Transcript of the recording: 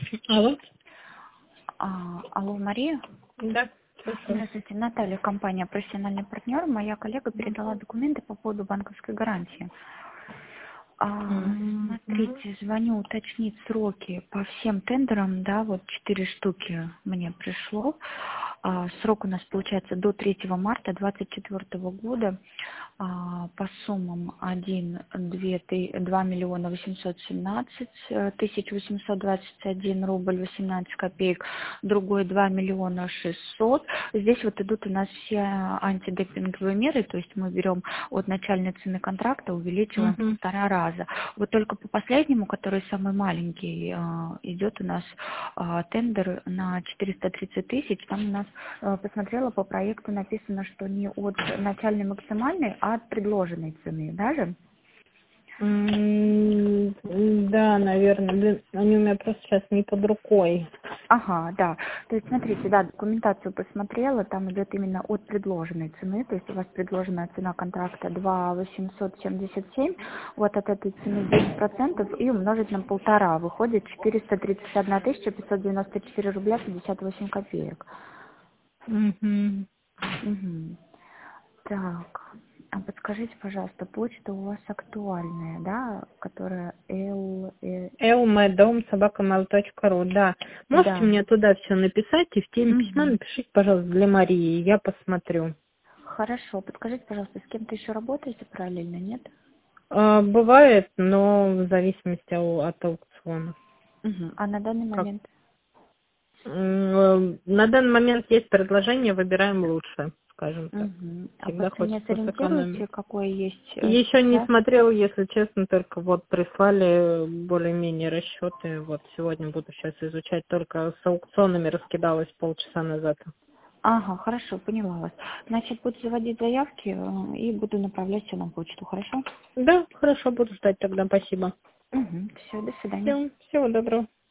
Алло? Алло, Мария? Да, слушаю. Здравствуйте, Наталья, компания «Профессиональный партнер». Моя коллега передала документы по поводу банковской гарантии. Смотрите, звоню уточнить сроки по всем тендерам, да, вот 4 штуки мне пришло. Срок у нас получается до 3 марта 2024 года. По суммам 2 миллиона 817 тысяч 821 рубль 18 копеек, другой 2 миллиона 600. Здесь вот идут у нас все антидемпинговые меры, то есть мы берем от начальной цены контракта, увеличиваем в Мгм. 1,5 раза. Вот только по последнему, который самый маленький, идет у нас тендер на 430 тысяч. Там у нас, посмотрела по проекту, написано, что не от начальной максимальной, а от предложенной цены, даже? Да, наверное. Блин, они у меня просто сейчас не под рукой. Ага, да. То есть, смотрите, да, документацию посмотрела, там идет именно от предложенной цены, то есть у вас предложенная цена контракта 2 877, вот от этой цены 10% и умножить на 1,5, выходит 431 594 рубля 58 копеек. Угу. Мгм. Так, а подскажите, пожалуйста, почта у вас актуальная, да, которая elmedom@mail.ru, да. Можете Да. мне туда все написать и в теме письма Мгм. напишите, пожалуйста, для Марии, я посмотрю. Хорошо, подскажите, пожалуйста, с кем-то еще работаете параллельно, нет? Бывает, но в зависимости от аукциона. Мгм. А на данный Как? момент? На данный момент есть предложение, выбираем лучше, скажем так. Мгм. А по Всегда цене хочется сэкономить. сориентируете, какой есть Еще не сейчас? смотрела, если честно, только вот прислали более-менее расчеты. Вот сегодня буду сейчас изучать, только с аукционами раскидалась полчаса назад. Ага, хорошо, поняла вас. Значит, буду заводить заявки и буду направлять все на почту, хорошо? Да, хорошо, буду ждать тогда, спасибо. Угу. Все, до свидания. Всего доброго.